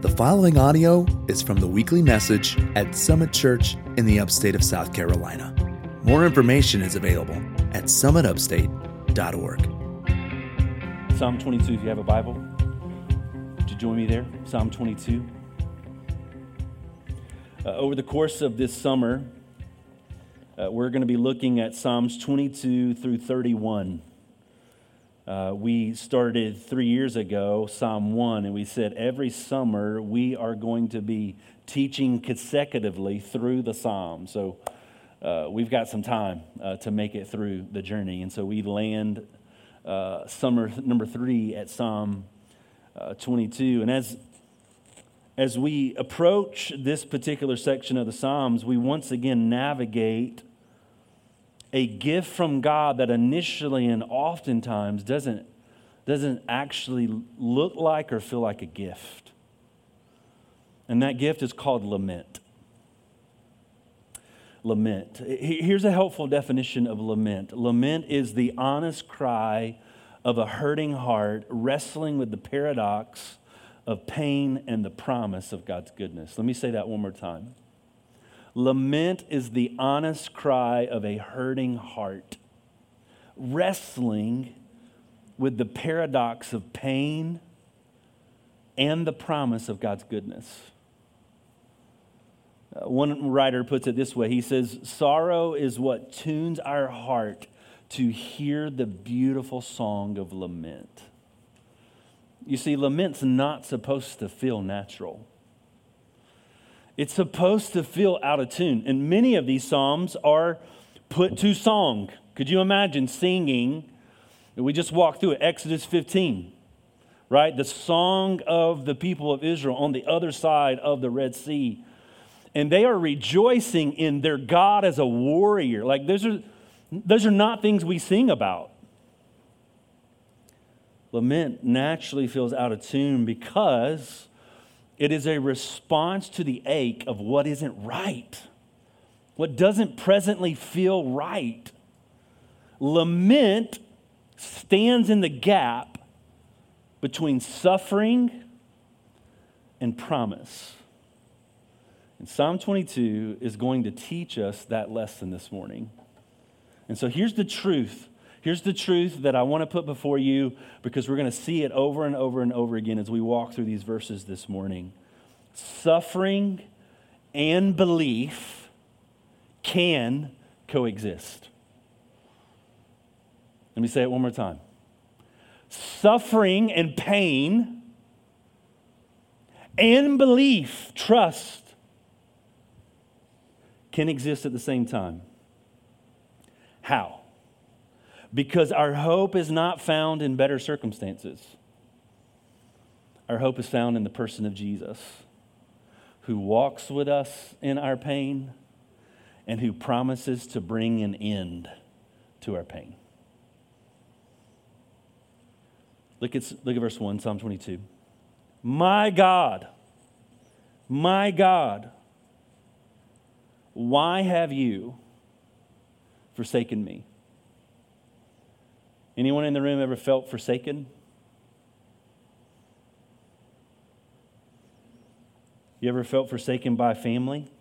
The following audio is from the weekly message at Summit Church in the upstate of South Carolina. More information is available at summitupstate.org. Psalm 22, if you have a Bible, would you join me there? Psalm 22. Over the course of this summer, we're going to be looking at Psalms 22 through 31. We started 3 years ago, Psalm 1, and we said every summer we are going to be teaching consecutively through the Psalm. So we've got some time to make it through the journey. And so we land summer number 3 at Psalm 22. And as we approach this particular section of the Psalms, we once again navigate a gift from God that initially and oftentimes doesn't actually look like or feel like a gift. And that gift is called lament. Lament. Here's a helpful definition of lament. Lament is the honest cry of a hurting heart wrestling with the paradox of pain and the promise of God's goodness. Let me say that one more time. Lament is the honest cry of a hurting heart, wrestling with the paradox of pain and the promise of God's goodness. One writer puts it this way. He says, sorrow is what tunes our heart to hear the beautiful song of lament. You see, lament's not supposed to feel natural. It's supposed to feel out of tune. And many of these psalms are put to song. Could you imagine singing? We just walked through it, Exodus 15, right? The song of the people of Israel on the other side of the Red Sea. And they are rejoicing in their God as a warrior. Like those are not things we sing about. Lament naturally feels out of tune because it is a response to the ache of what isn't right, what doesn't presently feel right. Lament stands in the gap between suffering and promise. And Psalm 22 is going to teach us that lesson this morning. And so here's the truth. Here's the truth that I want to put before you because we're going to see it over and over and over again as we walk through these verses this morning. Suffering and belief can coexist. Let me say it one more time. Suffering and pain and belief, trust, can exist at the same time. How? Because our hope is not found in better circumstances. Our hope is found in the person of Jesus, who walks with us in our pain and who promises to bring an end to our pain. Look at verse 1, Psalm 22. My God, why have you forsaken me? Anyone in the room ever felt forsaken? You ever felt forsaken by a family?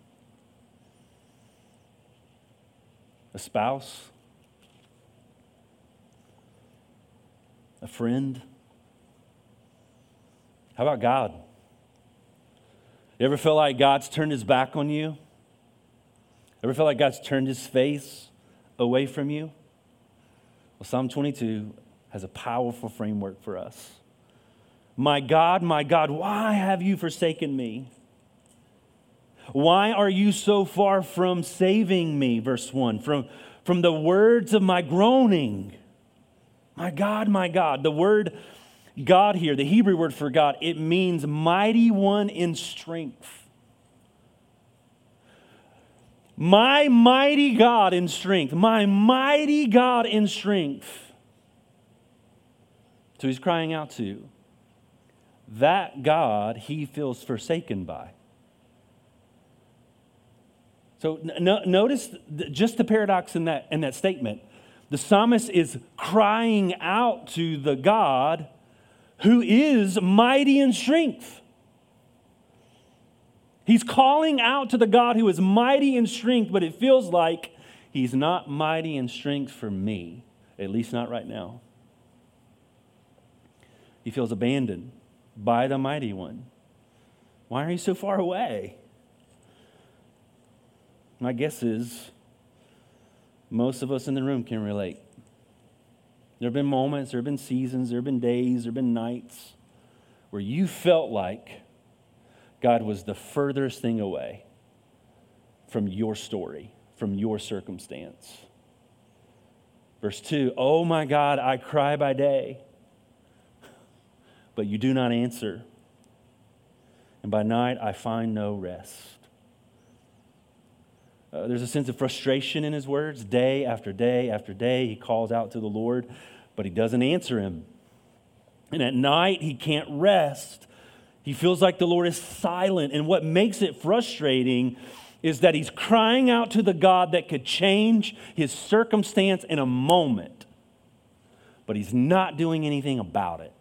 A spouse? A friend? How about God? You ever feel like God's turned his back on you? Ever feel like God's turned his face away from you? Well, Psalm 22 has a powerful framework for us. My God, why have you forsaken me? Why are you so far from saving me? Verse 1, from the words of my groaning. My God. The word God here, the Hebrew word for God, it means mighty one in strength. My mighty God in strength. My mighty God in strength. So he's crying out to that God he feels forsaken by. So notice just the paradox in that statement. The psalmist is crying out to the God who is mighty in strength. He's calling out to the God who is mighty in strength, but it feels like he's not mighty in strength for me, at least not right now. He feels abandoned by the mighty one. Why are you so far away? My guess is most of us in the room can relate. There have been moments, there have been seasons, there have been days, there have been nights where you felt like God was the furthest thing away from your story, from your circumstance. Verse 2, oh my God, I cry by day, but you do not answer. And by night I find no rest. There's a sense of frustration in his words. Day after day after day, he calls out to the Lord, but he doesn't answer him. And at night, he can't rest. He feels like the Lord is silent. And what makes it frustrating is that he's crying out to the God that could change his circumstance in a moment, but he's not doing anything about it.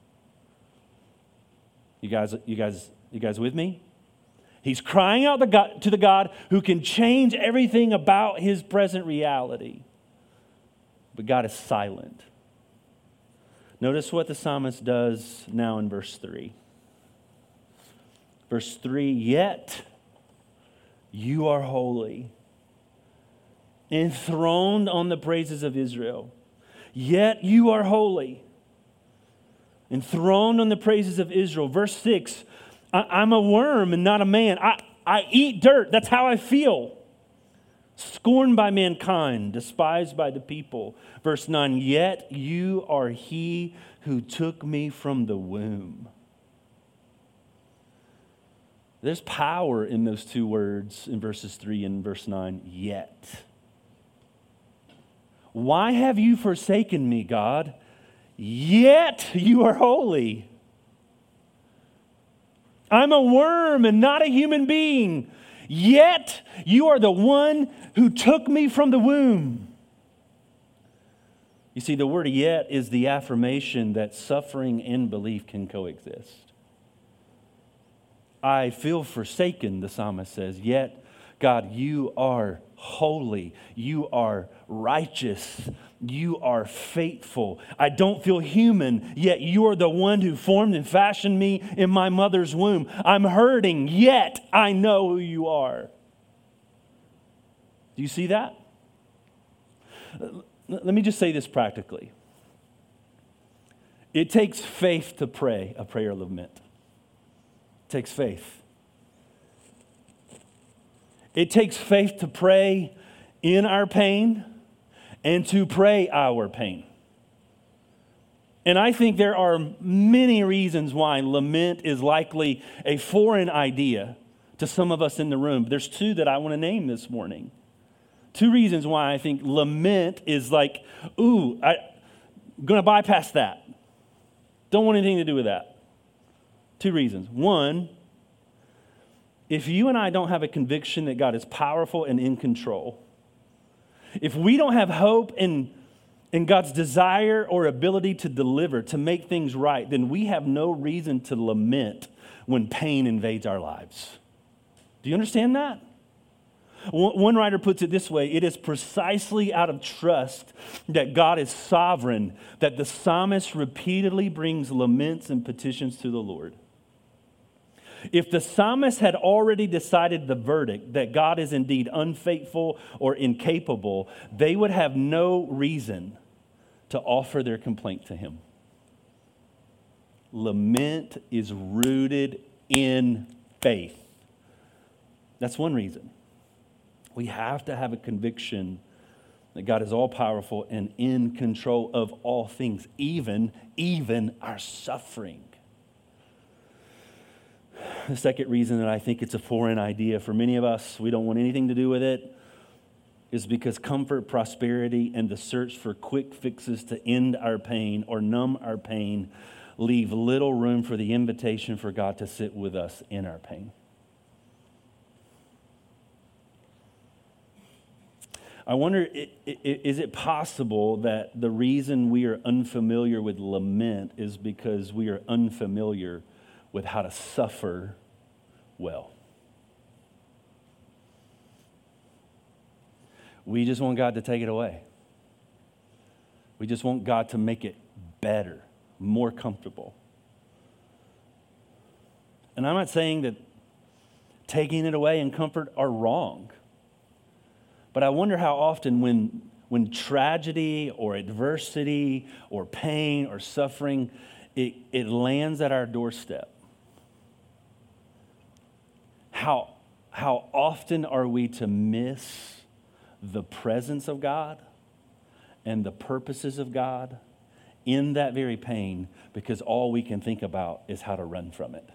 You guys with me? He's crying out to the God who can change everything about his present reality. But God is silent. Notice what the psalmist does now in verse 3. Verse 3, yet you are holy, enthroned on the praises of Israel. Yet you are holy, enthroned on the praises of Israel. Verse 6, I'm a worm and not a man. I eat dirt. That's how I feel. Scorned by mankind, despised by the people. Verse 9, yet you are he who took me from the womb. There's power in those two words in verses 3 and verse 9, yet. Why have you forsaken me, God? Yet you are holy. I'm a worm and not a human being. Yet you are the one who took me from the womb. You see, the word yet is the affirmation that suffering and belief can coexist. I feel forsaken, the psalmist says, yet, God, you are holy. You are righteous. You are faithful. I don't feel human, yet you are the one who formed and fashioned me in my mother's womb. I'm hurting, yet I know who you are. Do you see that? Let me just say this practically. It takes faith to pray a prayer of lament. It takes faith. It takes faith to pray in our pain and to pray our pain. And I think there are many reasons why lament is likely a foreign idea to some of us in the room. There's two that I want to name this morning. Two reasons why I think lament is like, I'm going to bypass that. Don't want anything to do with that. Two reasons. One, if you and I don't have a conviction that God is powerful and in control, if we don't have hope in God's desire or ability to deliver, to make things right, then we have no reason to lament when pain invades our lives. Do you understand that? One writer puts it this way: it is precisely out of trust that God is sovereign that the psalmist repeatedly brings laments and petitions to the Lord. If the psalmist had already decided the verdict that God is indeed unfaithful or incapable, they would have no reason to offer their complaint to him. Lament is rooted in faith. That's one reason. We have to have a conviction that God is all-powerful and in control of all things, even our suffering. The second reason that I think it's a foreign idea for many of us, we don't want anything to do with it, is because comfort, prosperity, and the search for quick fixes to end our pain or numb our pain leave little room for the invitation for God to sit with us in our pain. I wonder, is it possible that the reason we are unfamiliar with lament is because we are unfamiliar with how to suffer well? We just want God to take it away. We just want God to make it better, more comfortable. And I'm not saying that taking it away and comfort are wrong. But I wonder how often when tragedy or adversity or pain or suffering, it lands at our doorstep. How often are we to miss the presence of God and the purposes of God in that very pain because all we can think about is how to run from it?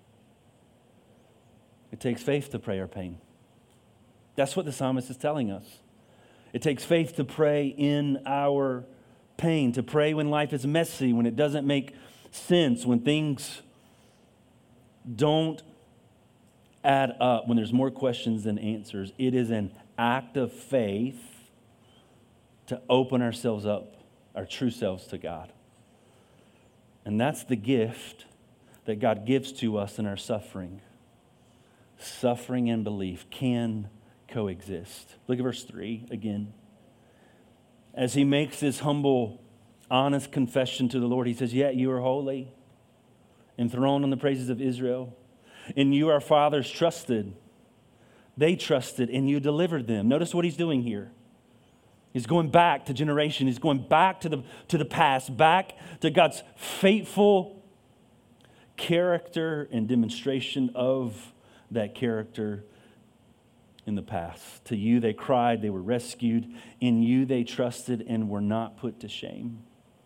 It takes faith to pray our pain. That's what the psalmist is telling us. It takes faith to pray in our pain, to pray when life is messy, when it doesn't make sense, when things don't add up, when there's more questions than answers. It is an act of faith to open ourselves up, our true selves to God. And that's the gift that God gives to us in our suffering. Suffering and belief can coexist. Look at verse 3 again. As he makes this humble, honest confession to the Lord, he says, "Yet you are holy, enthroned on the praises of Israel. And you, our fathers, trusted. They trusted, and you delivered them." Notice what he's doing here. He's going back to generation. He's going back to the past, back to God's faithful character and demonstration of that character in the past. To you they cried, they were rescued. In you they trusted and were not put to shame.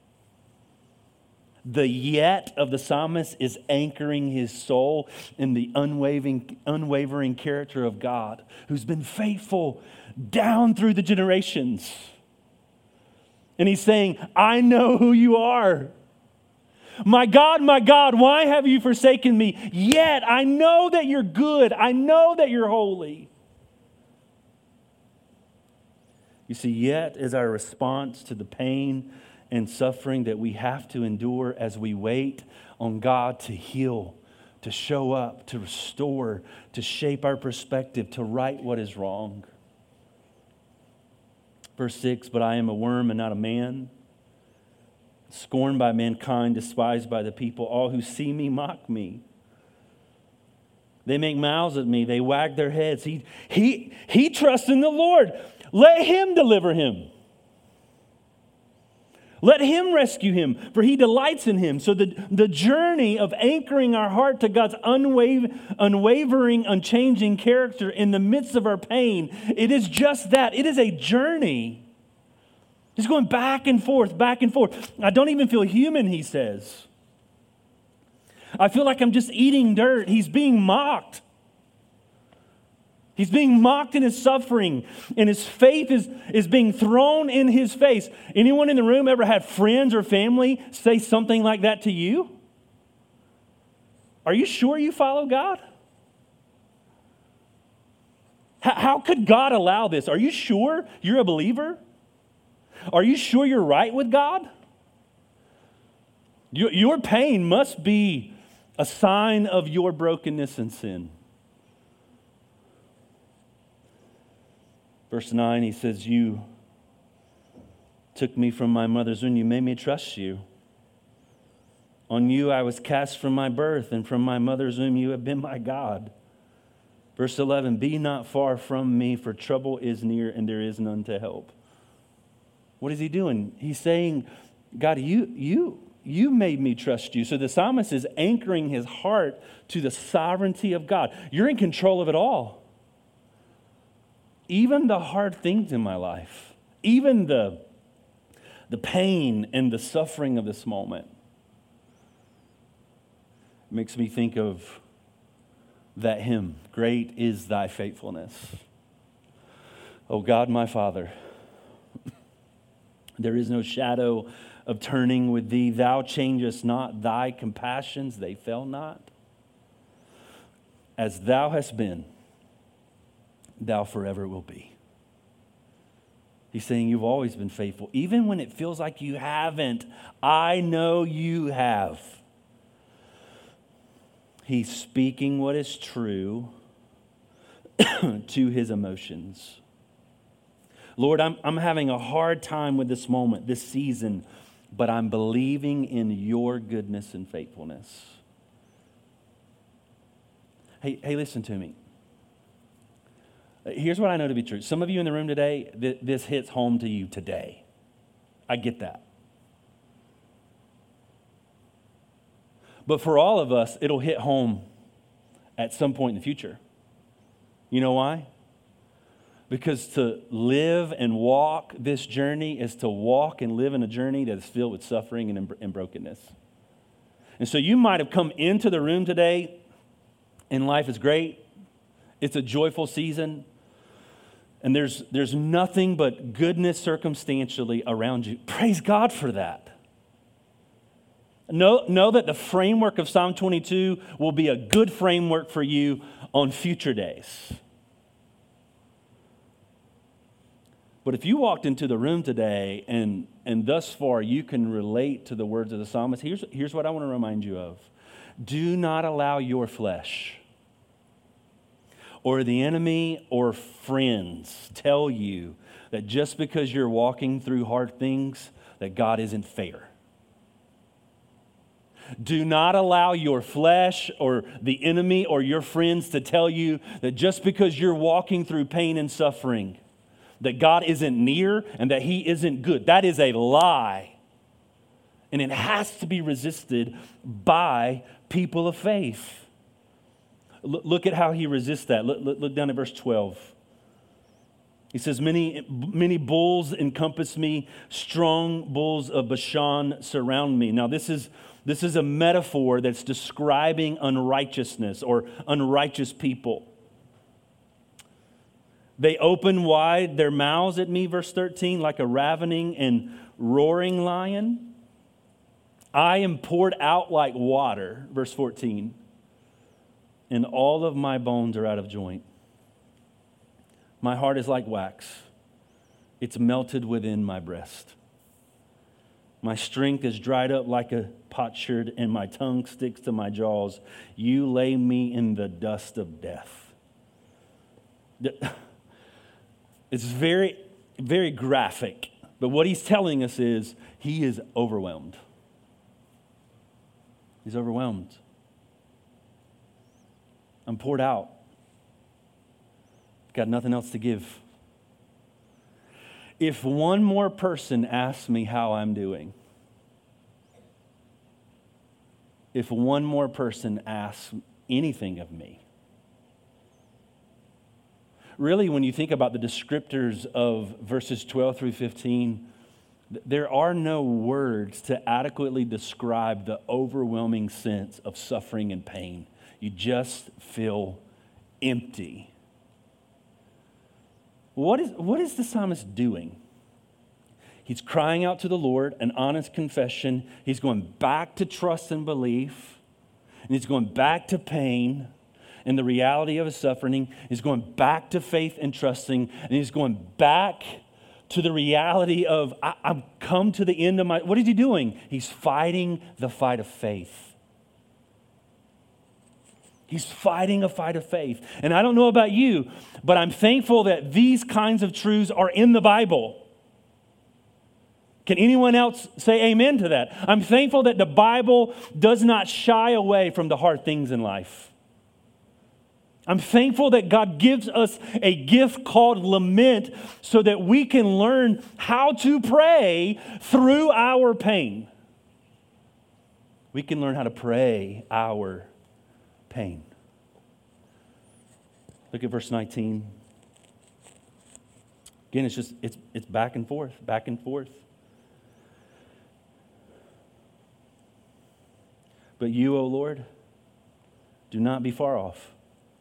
The yet of the psalmist is anchoring his soul in the unwavering character of God, who's been faithful down through the generations. And he's saying, I know who you are. My God, why have you forsaken me? Yet I know that you're good. I know that you're holy. You see, yet is our response to the pain and suffering that we have to endure as we wait on God to heal, to show up, to restore, to shape our perspective, to right what is wrong. Verse 6, "But I am a worm and not a man, scorned by mankind, despised by the people. All who see me mock me. They make mouths at me. They wag their heads. He trusts in the Lord. Let him deliver him. Let him rescue him, for he delights in him." So the journey of anchoring our heart to God's unwavering, unchanging character in the midst of our pain, it is just that. It is a journey. He's going back and forth, back and forth. I don't even feel human, he says. I feel like I'm just eating dirt. He's being mocked. He's being mocked in his suffering, and his faith is being thrown in his face. Anyone in the room ever had friends or family say something like that to you? Are you sure you follow God? How could God allow this? Are you sure you're a believer? Are you sure you're right with God? Your pain must be a sign of your brokenness and sin. Verse 9, he says, "You took me from my mother's womb. You made me trust you. On you I was cast from my birth, and from my mother's womb you have been my God." Verse 11, "Be not far from me, for trouble is near, and there is none to help." What is he doing? He's saying, God, you made me trust you. So the psalmist is anchoring his heart to the sovereignty of God. You're in control of it all. Even the hard things in my life, even the pain and the suffering of this moment, makes me think of that hymn, "Great is thy faithfulness. O God, my Father, there is no shadow of turning with thee. Thou changest not, thy compassions, they fail not. As thou hast been, thou forever will be." He's saying you've always been faithful. Even when it feels like you haven't, I know you have. He's speaking what is true to his emotions. Lord, I'm having a hard time with this moment, this season, but I'm believing in your goodness and faithfulness. Hey, listen to me. Here's what I know to be true. Some of you in the room today, this hits home to you today. I get that. But for all of us, it'll hit home at some point in the future. You know why? Because to live and walk this journey is to walk and live in a journey that is filled with suffering and brokenness. And so you might have come into the room today and life is great. It's a joyful season. And there's nothing but goodness circumstantially around you. Praise God for that. Know that the framework of Psalm 22 will be a good framework for you on future days. But if you walked into the room today and thus far you can relate to the words of the psalmist, here's what I want to remind you of. Do not allow your flesh or the enemy or friends tell you that just because you're walking through hard things, that God isn't fair. Do not allow your flesh or the enemy or your friends to tell you that just because you're walking through pain and suffering, that God isn't near and that he isn't good. That is a lie. And it has to be resisted by people of faith. Look at how he resists that. Look down at verse 12. He says, many bulls encompass me, strong bulls of Bashan surround me. Now this is a metaphor that's describing unrighteousness or unrighteous people. They open wide their mouths at me, verse 13, like a ravening and roaring lion. I am poured out like water, verse 14, and all of my bones are out of joint. My heart is like wax. It's melted within my breast. My strength is dried up like a potsherd, and my tongue sticks to my jaws. You lay me in the dust of death. It's very, very graphic. But what he's telling us is he is overwhelmed. He's overwhelmed. I'm poured out. Got nothing else to give. If one more person asks me how I'm doing, if one more person asks anything of me, really, when you think about the descriptors of verses 12 through 15, there are no words to adequately describe the overwhelming sense of suffering and pain. You just feel empty. What is the psalmist doing? He's crying out to the Lord, an honest confession. He's going back to trust and belief, and he's going back to pain and the reality of his suffering. He's going back to faith and trusting, and he's going back to the reality of, I've come to the end of my... What is he doing? He's fighting the fight of faith. He's fighting a fight of faith. And I don't know about you, but I'm thankful that these kinds of truths are in the Bible. Can anyone else say amen to that? I'm thankful that the Bible does not shy away from the hard things in life. I'm thankful that God gives us a gift called lament so that we can learn how to pray through our pain. We can learn how to pray our pain. Look at verse 19. Again, it's back and forth, back and forth. But you, O Lord, do not be far off.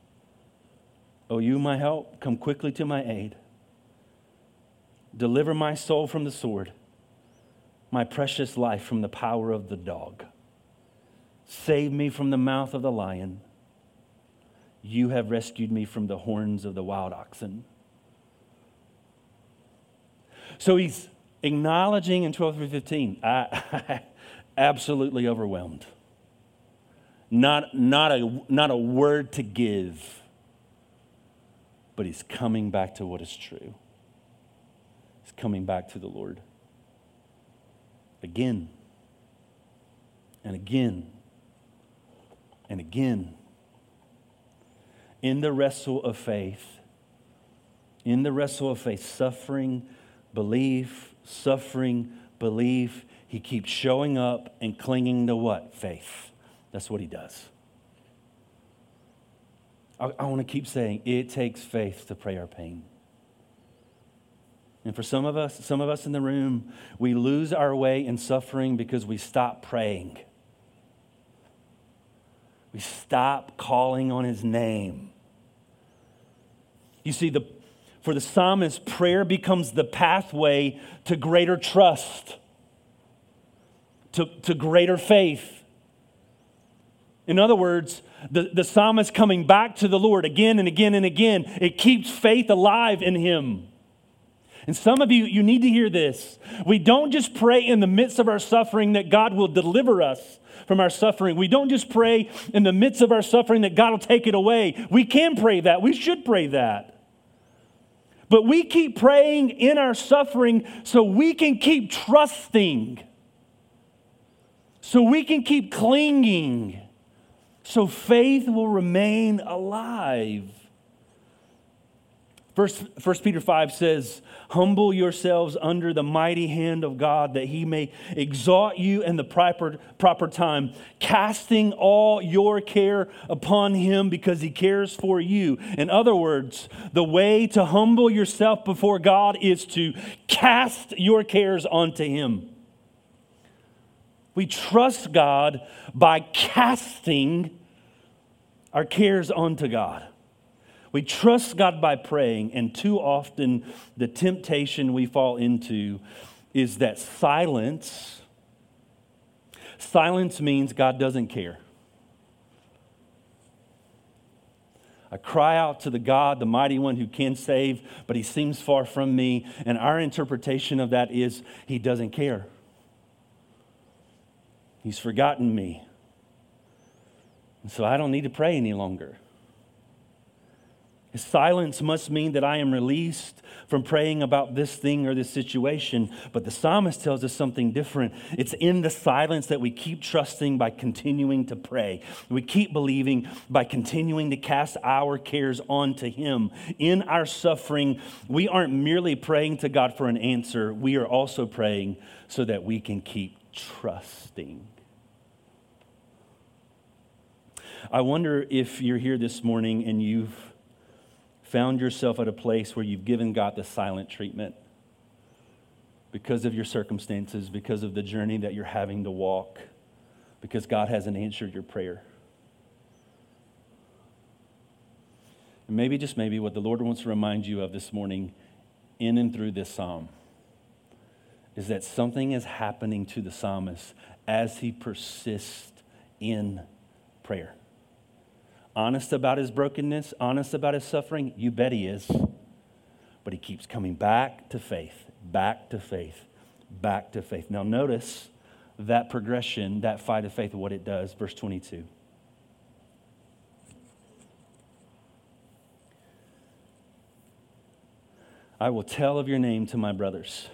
O you, my help, come quickly to my aid. Deliver my soul from the sword, my precious life from the power of the dog. Save me from the mouth of the lion. You have rescued me from the horns of the wild oxen. So he's acknowledging in 12 through 15, absolutely overwhelmed. Not a word to give, but he's coming back to what is true. is coming back to the Lord. Again and again and again. In the wrestle of faith, suffering, belief, he keeps showing up and clinging to what? Faith. That's what he does. I want to keep saying, it takes faith to pray our pain. And for some of us in the room, we lose our way in suffering because we stop praying. We stop calling on his name. You see, for the psalmist, prayer becomes the pathway to greater trust, to greater faith. In other words, the psalmist coming back to the Lord again and again and again, it keeps faith alive in him. And some of you need to hear this. We don't just pray in the midst of our suffering that God will deliver us from our suffering. We don't just pray in the midst of our suffering that God will take it away. We can pray that. We should pray that. But we keep praying in our suffering so we can keep trusting, so we can keep clinging, so faith will remain alive. First Peter 5 says, humble yourselves under the mighty hand of God that he may exalt you in the proper time, casting all your care upon him because he cares for you. In other words, the way to humble yourself before God is to cast your cares onto him. We trust God by casting our cares onto God. We trust God by praying, and too often the temptation we fall into is that silence means God doesn't care. I cry out to the God, the mighty one who can save, but he seems far from me, and our interpretation of that is he doesn't care. He's forgotten me. And so I don't need to pray any longer. His silence must mean that I am released from praying about this thing or this situation. But the psalmist tells us something different. It's in the silence that we keep trusting by continuing to pray. We keep believing by continuing to cast our cares onto him. In our suffering, we aren't merely praying to God for an answer. We are also praying so that we can keep trusting. I wonder if you're here this morning and you've found yourself at a place where you've given God the silent treatment because of your circumstances, because of the journey that you're having to walk, because God hasn't answered your prayer. And maybe, just maybe, what the Lord wants to remind you of this morning in and through this psalm is that something is happening to the psalmist as he persists in prayer. Honest about his brokenness, honest about his suffering, you bet he is. But he keeps coming back to faith, back to faith, back to faith. Now notice that progression, that fight of faith, what it does. Verse 22. I will tell of your name to my brothers.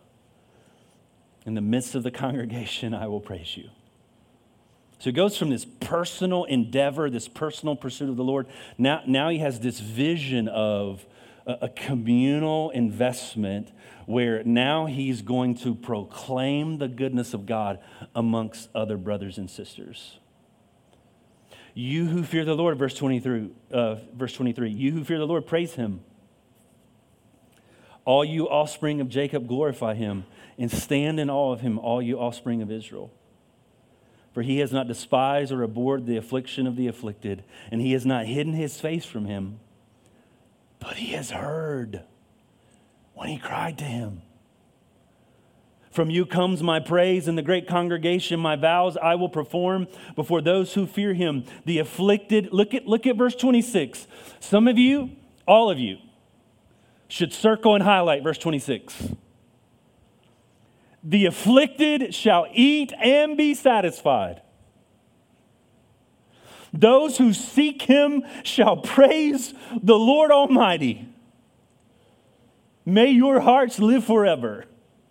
In the midst of the congregation, I will praise you. So it goes from this personal endeavor, this personal pursuit of the Lord. Now he has this vision of a communal investment where now he's going to proclaim the goodness of God amongst other brothers and sisters. You who fear the Lord, verse 23, you who fear the Lord, praise him. All you offspring of Jacob, glorify him, and stand in awe of him, all you offspring of Israel. For he has not despised or abhorred the affliction of the afflicted, and he has not hidden his face from him. But he has heard when he cried to him. From you comes my praise in the great congregation. My vows I will perform before those who fear him. The afflicted, look at verse 26. Some of you, all of you, should circle and highlight verse 26. The afflicted shall eat and be satisfied. Those who seek him shall praise the Lord Almighty. May your hearts live forever.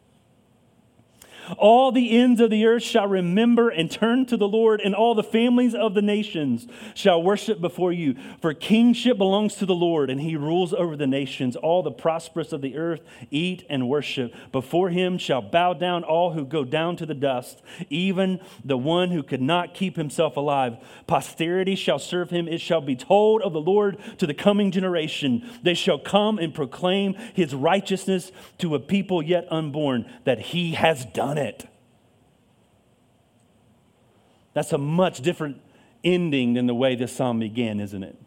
All the ends of the earth shall remember and turn to the Lord, and all the families of the nations shall worship before you. For kingship belongs to the Lord, and he rules over the nations. All the prosperous of the earth eat and worship. Before him shall bow down all who go down to the dust, even the one who could not keep himself alive. Posterity shall serve him. It shall be told of the Lord to the coming generation. They shall come and proclaim his righteousness to a people yet unborn, that he has done it. That's a much different ending than the way this psalm began, isn't it?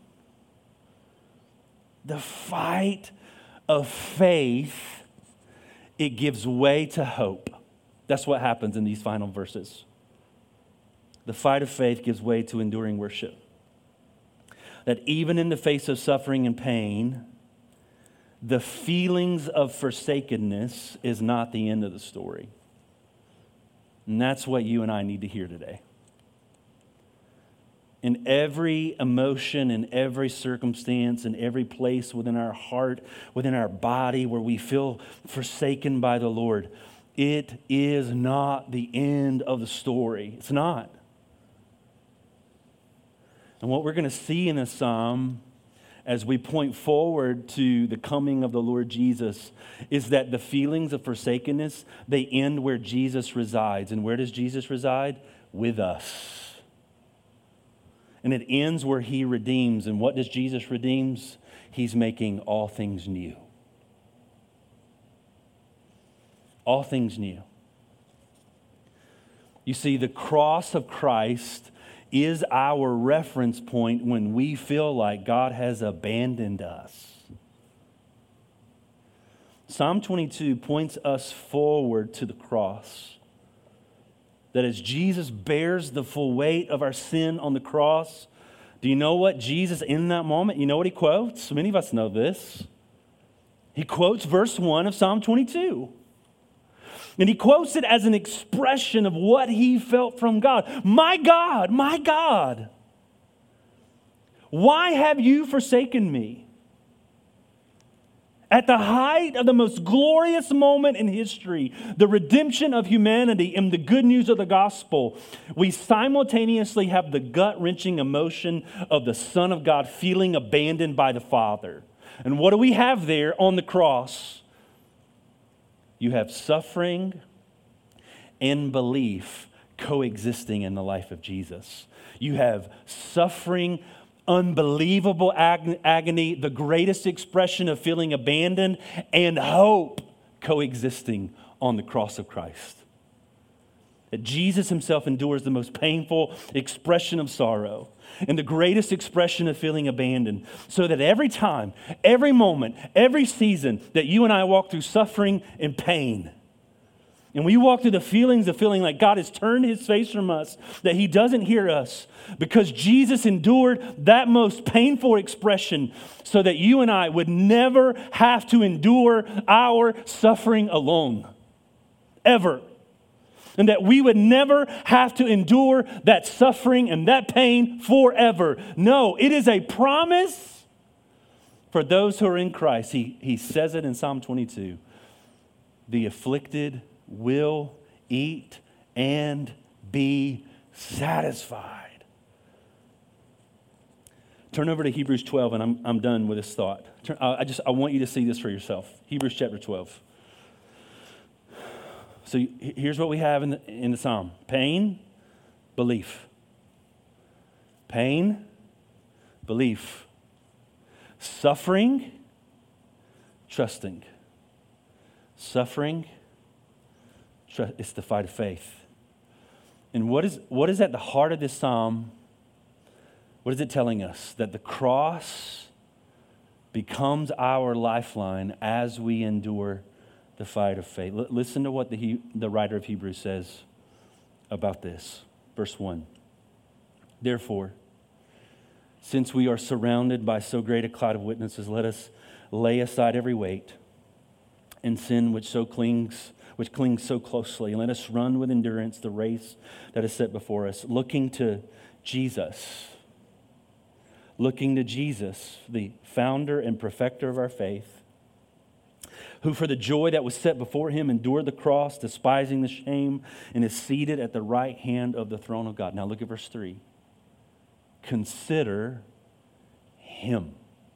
The fight of faith, it gives way to hope. That's what happens in these final verses. The fight of faith gives way to enduring worship. That even in the face of suffering and pain, the feelings of forsakenness is not the end of the story. And that's what you and I need to hear today. In every emotion, in every circumstance, in every place within our heart, within our body where we feel forsaken by the Lord, it is not the end of the story. It's not. And what we're going to see in this psalm as we point forward to the coming of the Lord Jesus is that the feelings of forsakenness, they end where Jesus resides. And where does Jesus reside? With us. And it ends where he redeems. And what does Jesus redeems? He's making all things new. All things new. You see, the cross of Christ is our reference point when we feel like God has abandoned us. Psalm 22 points us forward to the cross. That as Jesus bears the full weight of our sin on the cross, do you know what Jesus in that moment, you know what he quotes? Many of us know this. He quotes verse 1 of Psalm 22. And he quotes it as an expression of what he felt from God. My God, why have you forsaken me? At the height of the most glorious moment in history, the redemption of humanity and the good news of the gospel, we simultaneously have the gut-wrenching emotion of the Son of God feeling abandoned by the Father. And what do we have there on the cross? You have suffering and belief coexisting in the life of Jesus. You have suffering, unbelievable agony, the greatest expression of feeling abandoned, and hope coexisting on the cross of Christ. That Jesus himself endures the most painful expression of sorrow and the greatest expression of feeling abandoned, so that every time, every moment, every season that you and I walk through suffering and pain, and we walk through the feelings of feeling like God has turned his face from us, that he doesn't hear us, because Jesus endured that most painful expression so that you and I would never have to endure our suffering alone, ever. And that we would never have to endure that suffering and that pain forever. No, it is a promise for those who are in Christ. He says it in Psalm 22. The afflicted will eat and be satisfied. Turn over to Hebrews 12, and I'm done with this thought. I want you to see this for yourself. Hebrews chapter 12. So here's what we have in the psalm. Pain, belief. Pain, belief. Suffering, trusting. Suffering, it's the fight of faith. And what is at the heart of this psalm? What is it telling us? That the cross becomes our lifeline as we endure the fight of faith. Listen to what the writer of Hebrews says about this. Verse 1. Therefore, since we are surrounded by so great a cloud of witnesses, let us lay aside every weight and sin which clings so closely, and let us run with endurance the race that is set before us, looking to Jesus, the founder and perfecter of our faith, who for the joy that was set before him endured the cross, despising the shame, and is seated at the right hand of the throne of God. Now look at verse 3. Consider him.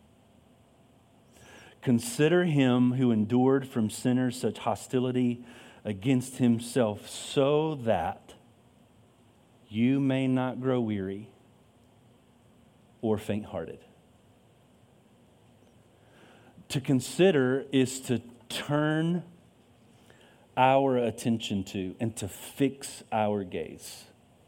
Consider him who endured from sinners such hostility against himself, so that you may not grow weary or faint-hearted. To consider is to turn our attention to and to fix our gaze.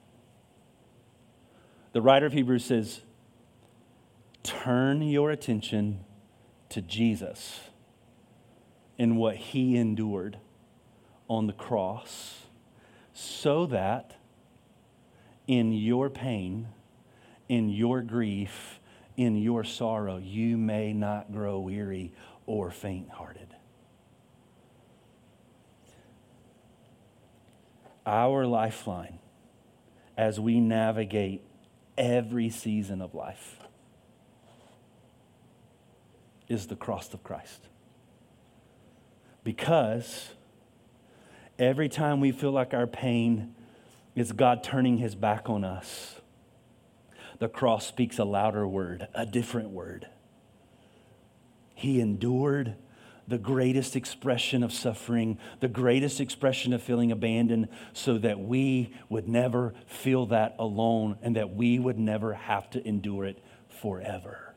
The writer of Hebrews says, turn your attention to Jesus and what he endured on the cross, so that in your pain, in your grief, in your sorrow, you may not grow weary or faint-hearted. Our lifeline as we navigate every season of life is the cross of Christ. Because every time we feel like our pain is God turning his back on us, the cross speaks a louder word, a different word. He endured the greatest expression of suffering, the greatest expression of feeling abandoned, so that we would never feel that alone and that we would never have to endure it forever.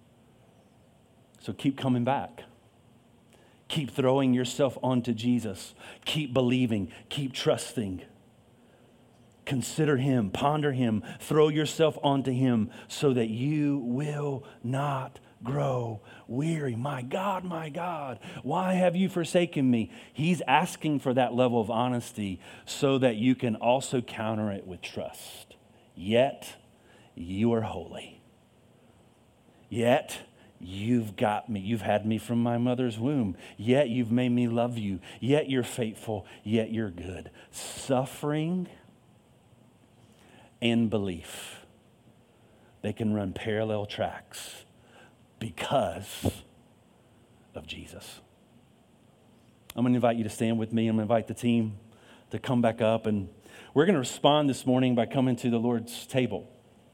So keep coming back. Keep throwing yourself onto Jesus. Keep believing. Keep trusting. Consider him, ponder him, throw yourself onto him so that you will not grow weary. My God, why have you forsaken me? He's asking for that level of honesty so that you can also counter it with trust. Yet you are holy. Yet you've got me. You've had me from my mother's womb. Yet you've made me love you. Yet you're faithful. Yet you're good. Suffering and belief, they can run parallel tracks because of Jesus. I'm going to invite you to stand with me. I'm going to invite the team to come back up, and we're going to respond this morning by coming to the Lord's table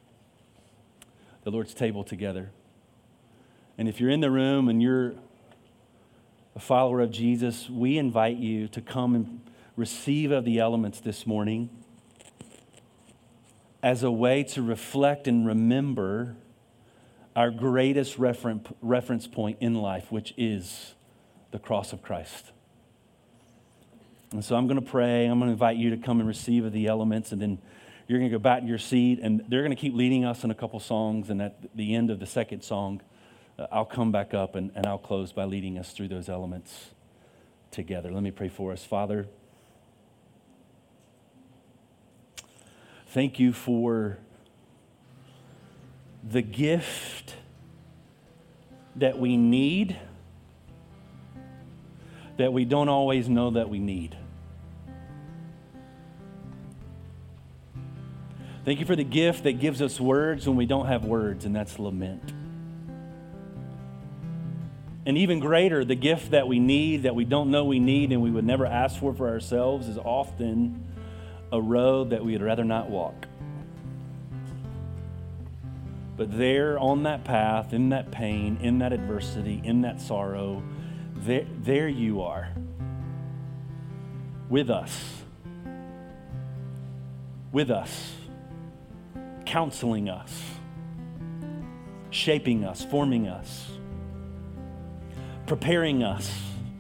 together. And if you're in the room and you're a follower of Jesus, we invite you to come and receive of the elements this morning as a way to reflect and remember our greatest reference point in life, which is the cross of Christ. And so I'm going to pray. I'm going to invite you to come and receive of the elements, and then you're going to go back to your seat, and they're going to keep leading us in a couple songs, and at the end of the second song, I'll come back up and I'll close by leading us through those elements together. Let me pray for us. Father, thank you for the gift that we need, that we don't always know that we need. Thank you for the gift that gives us words when we don't have words, and that's lament. And even greater, the gift that we need, that we don't know we need, and we would never ask for ourselves, is often a road that we would rather not walk. But there on that path, in that pain, in that adversity, in that sorrow, there you are with us, counseling us, shaping us, forming us, preparing us,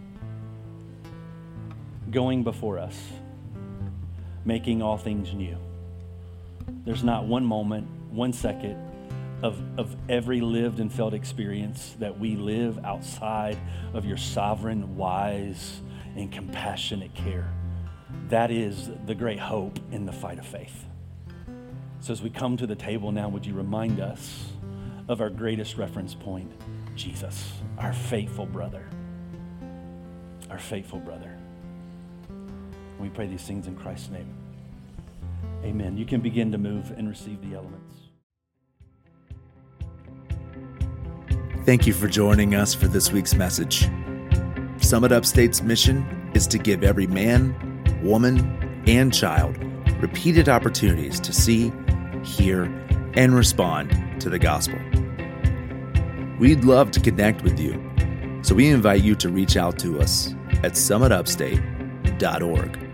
going before us, making all things new. There's not one moment, 1 second of every lived and felt experience that we live outside of your sovereign, wise, and compassionate care. That is the great hope in the fight of faith. So as we come to the table now, would you remind us of our greatest reference point, Jesus, our faithful brother. Our faithful brother. We pray these things in Christ's name. Amen. You can begin to move and receive the elements. Thank you for joining us for this week's message. Summit Upstate's mission is to give every man, woman, and child repeated opportunities to see, hear, and respond to the gospel. We'd love to connect with you, so we invite you to reach out to us at summitupstate.org.